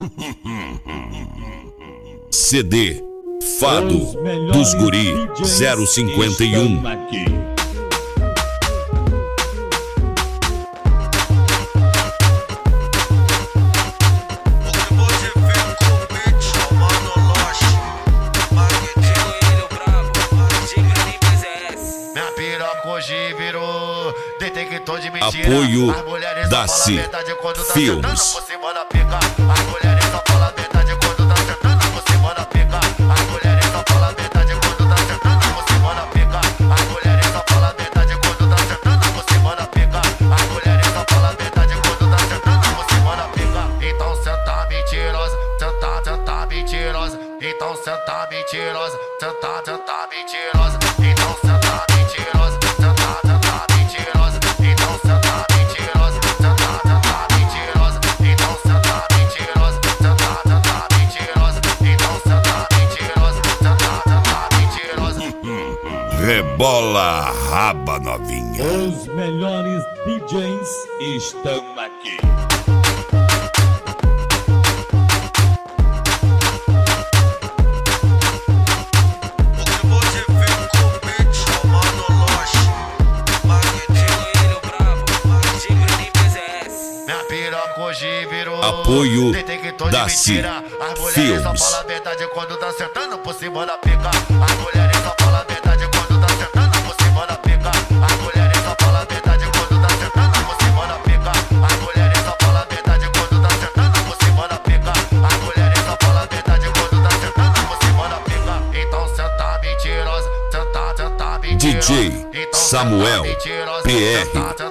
CD Fado dos Guri 051. Apoio Daci Filmes. Então senta mentirosa, senta mentirosa, então senta mentirosa, senta mentirosa, então senta mentirosa, senta mentirosa, então senta mentirosa, senta mentirosa, então senta mentirosa, senta mentirosa. Rebola a raba, novinha. Os melhores DJs estão aqui. Apoio Daci Filmes. Só fala a verdade quando tá sentando por cima da pica. As mulheres só falam a verdade quando tá sentando por cima da pica. As mulheres só falam a verdade quando tá sentando por cima da pica. As mulheres só falam a verdade quando tá sentando por cima da pica. As mulheres só falam a verdade quando tá sentando por cima da pica. Então senta mentirosa, senta mentirosa. DJ Então Samuel senta mentirosa, PR. senta